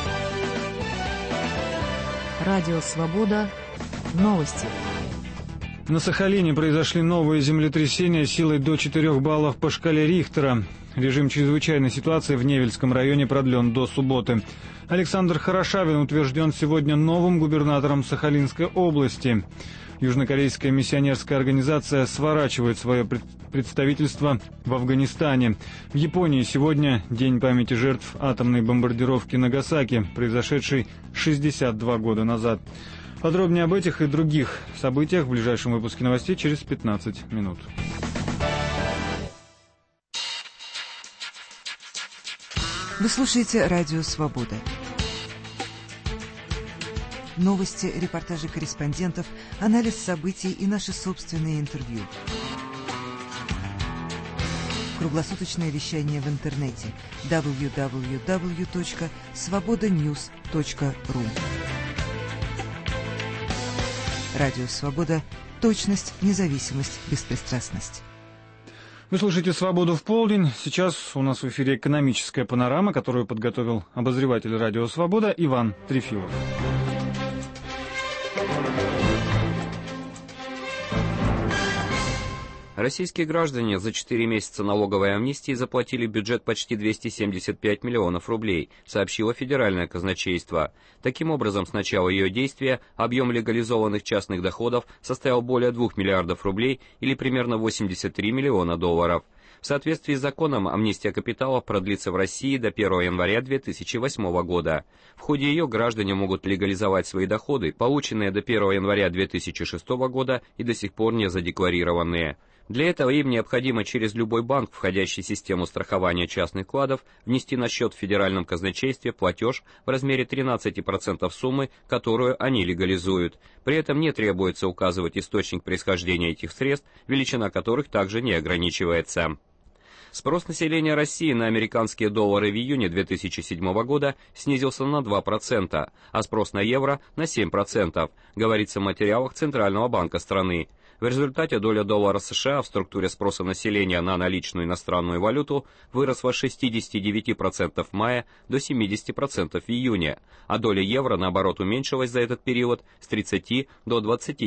[SPEAKER 7] Радио «Свобода». Новости.
[SPEAKER 1] На Сахалине произошли новые землетрясения силой до 4 баллов по шкале Рихтера. Режим чрезвычайной ситуации в Невельском районе продлен до субботы. Александр Хорошавин утвержден сегодня новым губернатором Сахалинской области. Южнокорейская миссионерская организация сворачивает свое представительство в Афганистане. В Японии сегодня День памяти жертв атомной бомбардировки Нагасаки, произошедшей 62 года назад. Подробнее об этих и других событиях в ближайшем выпуске новостей через 15 минут.
[SPEAKER 20] Вы слушаете «Радио Свобода». Новости, репортажи корреспондентов, анализ событий и наши собственные интервью. Круглосуточное вещание в интернете www.svobodanews.ru. Радио Свобода. Точность, независимость, беспристрастность.
[SPEAKER 1] Вы слушаете «Свободу в полдень». Сейчас у нас в эфире экономическая панорама, которую подготовил обозреватель «Радио Свобода» Иван Трефилов.
[SPEAKER 21] Российские граждане за 4 месяца налоговой амнистии заплатили в бюджет почти 275 миллионов рублей, сообщило Федеральное казначейство. Таким образом, с начала ее действия объем легализованных частных доходов составил более 2 миллиардов рублей или примерно 83 миллиона долларов. В соответствии с законом, амнистия капиталов продлится в России до 1 января 2008 года. В ходе ее граждане могут легализовать свои доходы, полученные до 1 января 2006 года и до сих пор не задекларированные. Для этого им необходимо через любой банк, входящий в систему страхования частных вкладов, внести на счет в Федеральном казначействе платеж в размере 13% суммы, которую они легализуют. При этом не требуется указывать источник происхождения этих средств, величина которых также не ограничивается. Спрос населения России на американские доллары в июне 2007 года снизился на 2%, а спрос на евро на 7%, говорится в материалах Центрального банка страны. В результате доля доллара США в структуре спроса населения на наличную иностранную валюту выросла с 69% в мае до 70% в июне, а доля евро, наоборот, уменьшилась за этот период с 30 до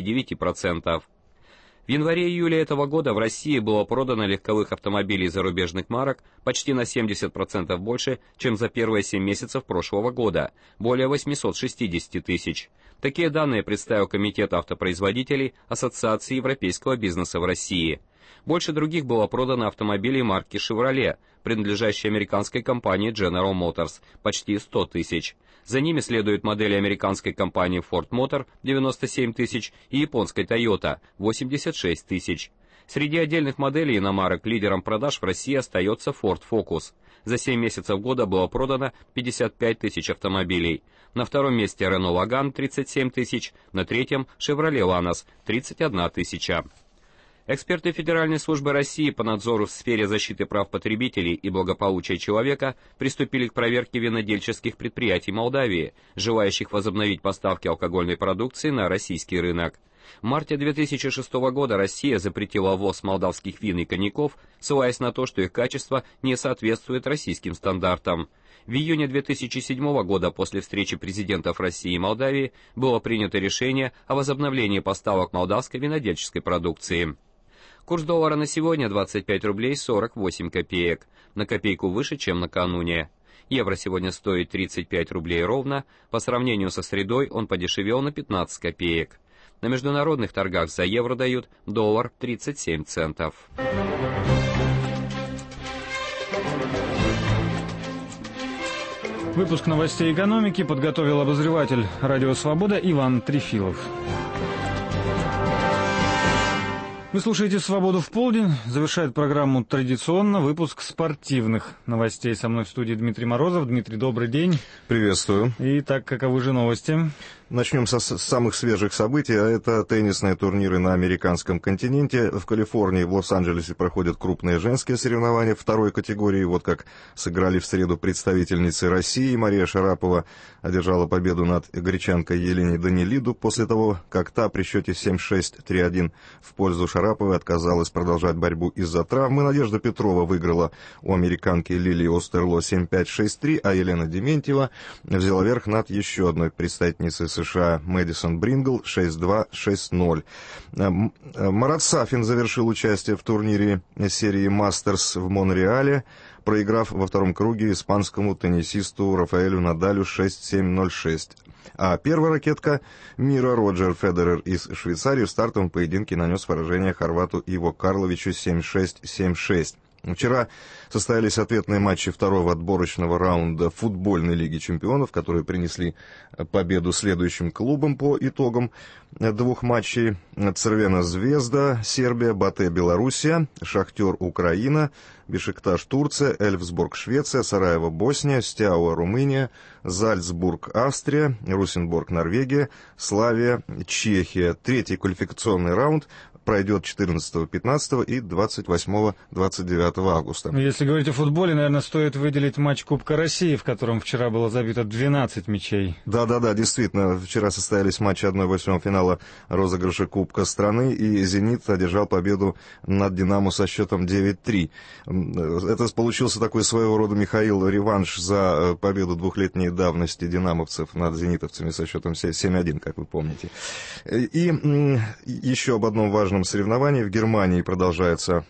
[SPEAKER 21] 29%. В январе-июле этого года в России было продано легковых автомобилей зарубежных марок почти на 70% больше, чем за первые 7 месяцев прошлого года, более 860 тысяч. Такие данные представил Комитет автопроизводителей Ассоциации европейского бизнеса в России. Больше других было продано автомобилей марки Chevrolet, принадлежащей американской компании General Motors, почти 100 тысяч. За ними следуют модели американской компании Ford Motor 97 тысяч и японской Toyota 86 тысяч. Среди отдельных моделей иномарок лидером продаж в России остается Ford Focus. За 7 месяцев года было продано 55 тысяч автомобилей. На втором месте Renault Logan 37 тысяч, на третьем Chevrolet Lanos 31 тысяча. Эксперты Федеральной службы России по надзору в сфере защиты прав потребителей и благополучия человека приступили к проверке винодельческих предприятий Молдавии, желающих возобновить поставки алкогольной продукции на российский рынок. В марте 2006 года Россия запретила ввоз молдавских вин и коньяков, ссылаясь на то, что их качество не соответствует российским стандартам. В июне 2007 года после встречи президентов России и Молдавии было принято решение о возобновлении поставок молдавской винодельческой продукции. Курс доллара на сегодня 25 рублей 48 копеек, на копейку выше, чем накануне. Евро сегодня стоит 35 рублей ровно, по сравнению со средой он подешевел на 15 копеек. На международных торгах за евро дают доллар 37 центов.
[SPEAKER 1] Выпуск новостей экономики подготовил обозреватель «Радио Свобода» Иван Трефилов. Вы слушаете «Свободу в полдень». Завершает программу традиционно выпуск спортивных новостей. Со мной в студии Дмитрий Морозов. Дмитрий, добрый день.
[SPEAKER 22] Приветствую.
[SPEAKER 1] Итак, каковы же новости?
[SPEAKER 22] Начнем с самых свежих событий, а это теннисные турниры на американском континенте. В Калифорнии, в Лос-Анджелесе проходят крупные женские соревнования второй категории. Вот как сыграли в среду представительницы России. Мария Шарапова одержала победу над гречанкой Еленой Данилиду после того, как та при счете 7-6, 3-1 в пользу Шараповой отказалась продолжать борьбу из-за травмы. Надежда Петрова выиграла у американки Лили Остерло 7-5-6-3, а Елена Дементьева взяла верх над еще одной представительницей США Мэдисон Брингл 6-2-6-0. Марат Сафин завершил участие в турнире серии «Мастерс» в Монреале, проиграв во втором круге испанскому теннисисту Рафаэлю Надалю 6-7-0-6. А первая ракетка мира Роджер Федерер из Швейцарии в стартовом поединке нанес поражение хорвату Иво Карловичу 7-6, 7-6. Вчера состоялись ответные матчи второго отборочного раунда футбольной Лиги чемпионов, которые принесли победу следующим клубам по итогам двух матчей. Цервена Звезда, Сербия, Батэ, Белоруссия, Шахтер, Украина, Бешикташ, Турция, Эльфсборг, Швеция, Сараево, Босния, Стяуа, Румыния, Зальцбург, Австрия, Русенбург, Норвегия, Славия, Чехия. Третий квалификационный раунд пройдет 14, 15 и 28-29 августа.
[SPEAKER 1] Если говорить о футболе, наверное, стоит выделить матч Кубка России, в котором вчера было забито 12 мячей.
[SPEAKER 22] Да, действительно. Вчера состоялись матчи 1/8 финала розыгрыша Кубка страны, и «Зенит» одержал победу над «Динамо» со счетом 9-3. Это получился такой своего рода, Михаил, реванш за победу двухлетней давности динамовцев над зенитовцами со счетом 7-1, как вы помните. И еще об одном важном соревновании. В Германии продолжается,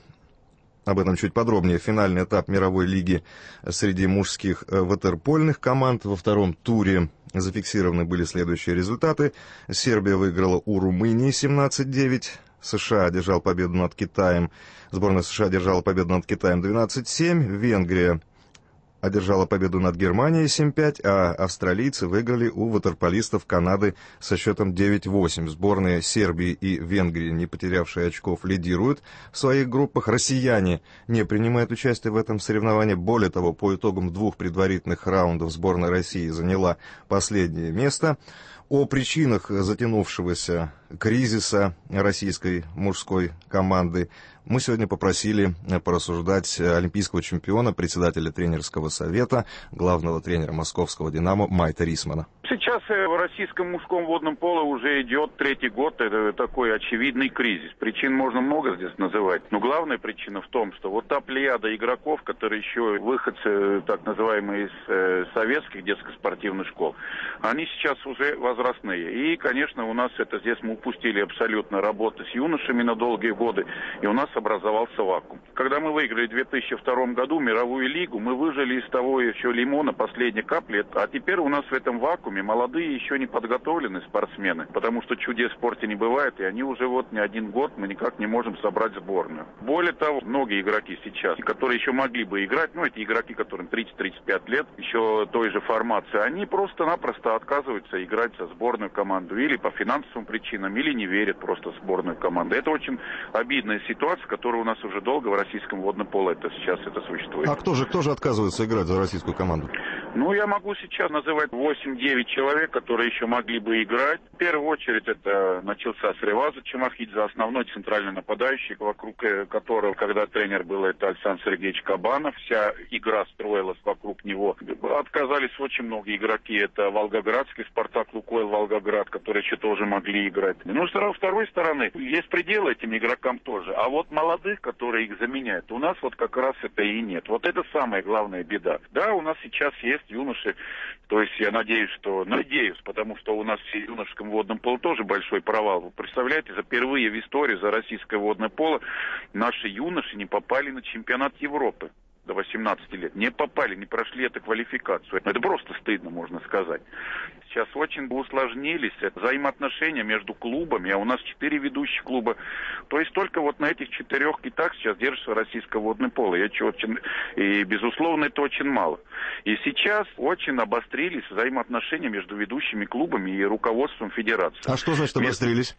[SPEAKER 22] об этом чуть подробнее, финальный этап мировой лиги среди мужских ватерпольных команд. Во втором туре зафиксированы были следующие результаты. Сербия выиграла у Румынии 17-9. США одержал победу над Китаем. Сборная США одержала победу над Китаем 12-7. Венгрия одержала победу над Германией 7-5, а австралийцы выиграли у ватерполистов Канады со счетом 9-8. Сборные Сербии и Венгрии, не потерявшие очков, лидируют в своих группах. Россияне не принимают участие в этом соревновании. Более того, по итогам двух предварительных раундов сборная России заняла последнее место. О причинах затянувшегося кризиса российской мужской команды мы сегодня попросили порассуждать олимпийского чемпиона, председателя тренерского совета, главного тренера московского «Динамо» Майта Рисмана.
[SPEAKER 2] Сейчас в российском мужском водном поло уже идет третий год. Это такой очевидный кризис. Причин можно много здесь называть. Но главная причина в том, что вот та плеяда игроков, которые еще выходцы, так называемые, из советских детско-спортивных школ, они сейчас уже возрастные. И, конечно, у нас это здесь мы упустили абсолютно работу с юношами на долгие годы, и у нас образовался вакуум. Когда мы выиграли в 2002 году мировую лигу, мы выжили из того еще лимона последней капли, а теперь у нас в этом вакууме молодые еще не подготовленные спортсмены, потому что чудес в спорте не бывает, и они уже вот не один год мы никак не можем собрать сборную. Более того, многие игроки сейчас, которые еще могли бы играть, эти игроки, которым 30-35 лет, еще той же формации, они просто-напросто отказываются играть за сборную команду или по финансовым причинам, или не верят просто в сборную команду. Это очень обидная ситуация, которая у нас уже долго в российском водном поло сейчас существует.
[SPEAKER 22] А кто же отказывается играть за российскую команду?
[SPEAKER 2] Я могу сейчас называть 8-9 человек, которые еще могли бы играть. В первую очередь это начался с Реваза Чамахидзе, основной центральный нападающий, вокруг которого, когда тренер был, это Александр Сергеевич Кабанов. Вся игра строилась вокруг него. Отказались очень многие игроки. Это Волгоградский Спартак, Лукойл Волгоград, которые еще тоже могли играть. С второй стороны, есть пределы этим игрокам тоже. А вот молодых, которые их заменяют, у нас вот как раз это и нет. Вот это самая главная беда. Да, у нас сейчас есть юноши, то есть я надеюсь, потому что у нас в юношеском водном поло тоже большой провал. Вы представляете, впервые в истории за российское водное поло наши юноши не попали на чемпионат Европы. До 18 лет. Не попали, не прошли эту квалификацию. Это просто стыдно, можно сказать. Сейчас очень усложнились взаимоотношения между клубами, а у нас 4 ведущих клуба. То есть только вот на этих 4 китах сейчас держится российское водное поло. И, безусловно, это очень мало. И сейчас очень обострились взаимоотношения между ведущими клубами и руководством федерации.
[SPEAKER 22] А что значит обострились?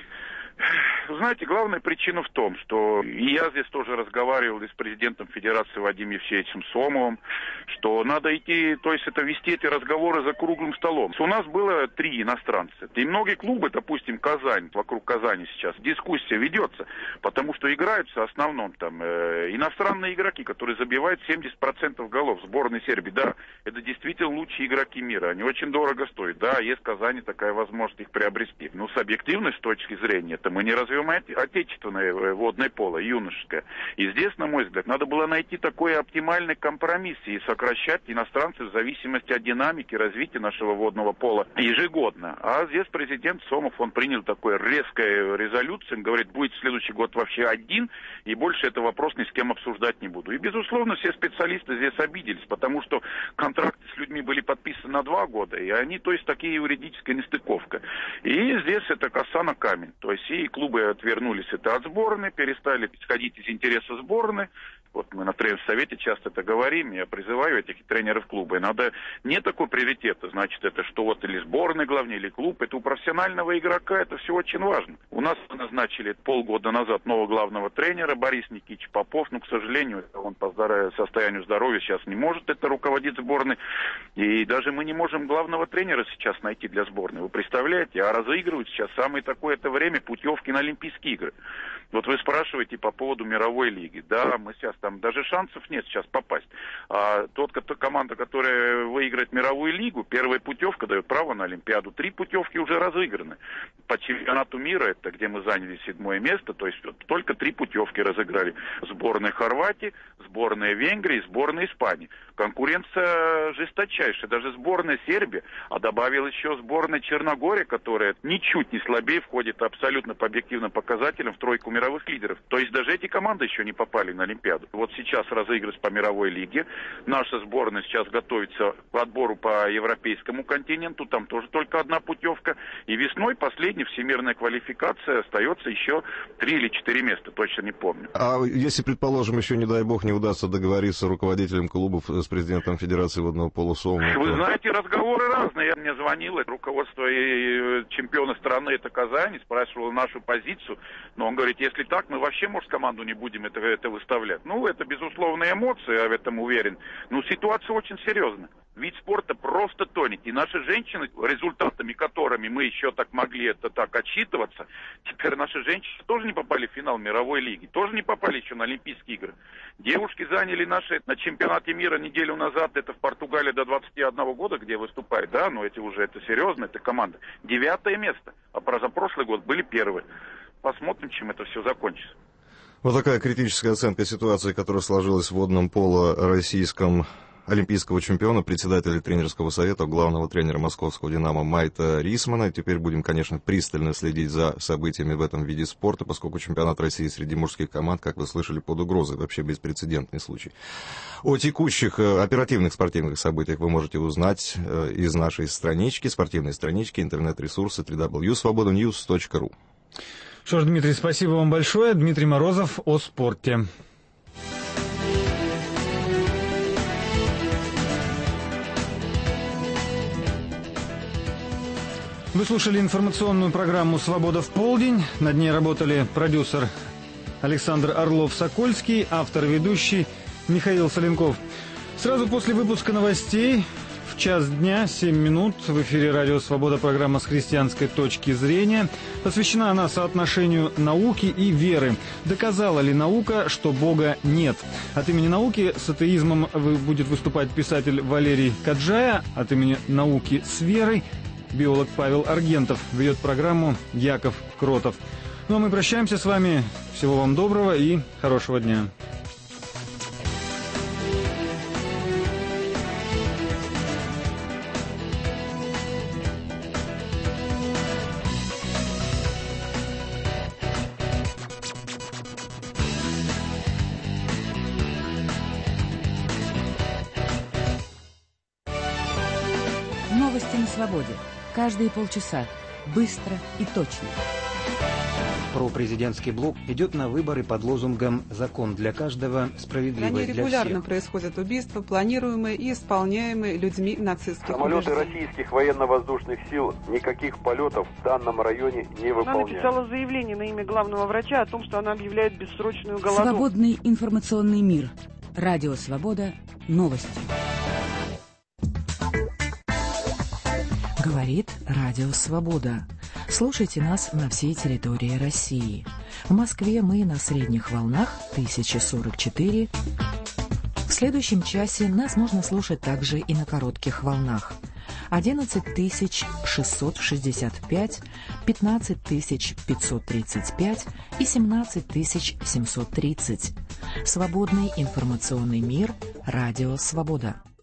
[SPEAKER 2] Знаете, главная причина в том, что и я здесь тоже разговаривал и с президентом Федерации Вадимом Евсеевичем Сомовым, что надо вести эти разговоры за круглым столом. У нас было 3 иностранца. И многие клубы, допустим, Казань, вокруг Казани сейчас дискуссия ведется, потому что играются в основном там иностранные игроки, которые забивают 70% голов в сборной Сербии. Да, это действительно лучшие игроки мира. Они очень дорого стоят. Да, есть в Казани такая возможность их приобрести. Но с объективной точки зрения, это мы не развиваем Возьмем отечественное водное поло, юношеское. И здесь, на мой взгляд, надо было найти такой оптимальный компромисс и сокращать иностранцев в зависимости от динамики развития нашего водного пола ежегодно. А здесь президент Сомов, он принял такую резкую резолюцию, говорит, будет в следующий год вообще один, и больше этот вопрос ни с кем обсуждать не буду. И, безусловно, все специалисты здесь обиделись, потому что контракты с людьми были подписаны на 2 года, и они, то есть, такие юридическая нестыковка. И здесь это коса на камень. То есть и клубы отвернулись от сборной, перестали исходить из интереса сборной. Вот мы на тренер-совете часто это говорим, я призываю этих тренеров клуба. И надо не такой приоритета, значит, это что вот или сборная главнее, или клуб. Это у профессионального игрока это все очень важно. У нас назначили полгода назад нового главного тренера Борис Никитич Попов. Но, к сожалению, он по состоянию здоровья сейчас не может это руководить сборной. И даже мы не можем главного тренера сейчас найти для сборной. Вы представляете? А разыгрывают сейчас самое такое это время путевки на Олимпийские игры. Вот вы спрашиваете по поводу мировой лиги. Да, мы сейчас там даже шансов нет сейчас попасть. А команда, которая выиграет мировую лигу, первая путевка дает право на Олимпиаду. 3 путевки уже разыграны. По чемпионату мира, это где мы заняли 7-е место, то есть только 3 путевки разыграли. Сборная Хорватии, сборная Венгрии, сборная Испании. Конкуренция жесточайшая. Даже сборная Сербии, а добавил еще сборная Черногория, которая ничуть не слабее, входит абсолютно по объективным показателям в тройку мировых лидеров. То есть даже эти команды еще не попали на Олимпиаду. Вот сейчас разыгрывается по мировой лиге. Наша сборная сейчас готовится к отбору по европейскому континенту. Там тоже только 1 путевка. И весной последняя всемирная квалификация, остается еще 3 или 4 места. Точно не помню.
[SPEAKER 22] А если, предположим, еще, не дай бог, не удастся договориться руководителем клубов с президентом Федерации водного пола Сомовым?
[SPEAKER 2] Вы знаете, разговоры разные. Мне звонило руководство и чемпиона страны, это Казани, спрашивало нашу позицию. Но он говорит, если так, мы вообще, может, команду не будем это выставлять. Ну, это безусловные эмоции, я в этом уверен. Но ситуация очень серьезная. Вид спорта просто тонет. И наши женщины, результатами которыми мы еще так могли это так отчитываться, теперь наши женщины тоже не попали в финал мировой лиги, тоже не попали еще на Олимпийские игры. Девушки заняли наши на чемпионате мира неделю назад, это в Португалии до 21 года, где выступают, да, но эти уже, это серьезно, это команда. 9-е место, а за прошлый год были 1-е. Посмотрим, чем это все закончится.
[SPEAKER 22] Вот такая критическая оценка ситуации, которая сложилась в водном поло российском олимпийского чемпиона, председателя тренерского совета, главного тренера московского «Динамо» Майта Рисмана. Теперь будем, конечно, пристально следить за событиями в этом виде спорта, поскольку чемпионат России среди мужских команд, как вы слышали, под угрозой. Вообще беспрецедентный случай. О текущих оперативных спортивных событиях вы можете узнать из нашей странички, спортивной странички, интернет-ресурса www.svobodanews.ru.
[SPEAKER 1] Что ж, Дмитрий, спасибо вам большое. Дмитрий Морозов о спорте. Вы слушали информационную программу «Свобода в полдень». Над ней работали продюсер Александр Орлов-Сокольский, автор и ведущий Михаил Соленков. Сразу после выпуска новостей в 1 дня 7 минут в эфире радио «Свобода» программа «С христианской точки зрения». Посвящена она соотношению науки и веры. Доказала ли наука, что Бога нет? От имени науки с атеизмом будет выступать писатель Валерий Каджая, от имени науки с верой биолог Павел Аргентов. Ведет программу Яков Кротов. Ну а мы прощаемся с вами. Всего вам доброго и хорошего дня.
[SPEAKER 7] Новости на свободе. Каждые полчаса. Быстро и точно.
[SPEAKER 3] Пропрезидентский блок идет на выборы под лозунгом «Закон для каждого, справедливый для всех».
[SPEAKER 4] Регулярно происходят убийства, планируемые и исполняемые людьми нацистских
[SPEAKER 23] Самолеты
[SPEAKER 4] убеждений.
[SPEAKER 23] российских военно-воздушных сил никаких полетов в данном районе не выполняют.
[SPEAKER 24] Она написала заявление на имя главного врача о том, что она объявляет бессрочную голодовку.
[SPEAKER 7] Свободный информационный мир. Радио «Свобода». Новости. Говорит Радио «Свобода». Слушайте нас на всей территории России. В Москве мы на средних волнах 1044, в
[SPEAKER 5] следующем часе нас можно слушать также и на коротких волнах. 11665, 15535 и 17730. Свободный информационный мир. Радио «Свобода».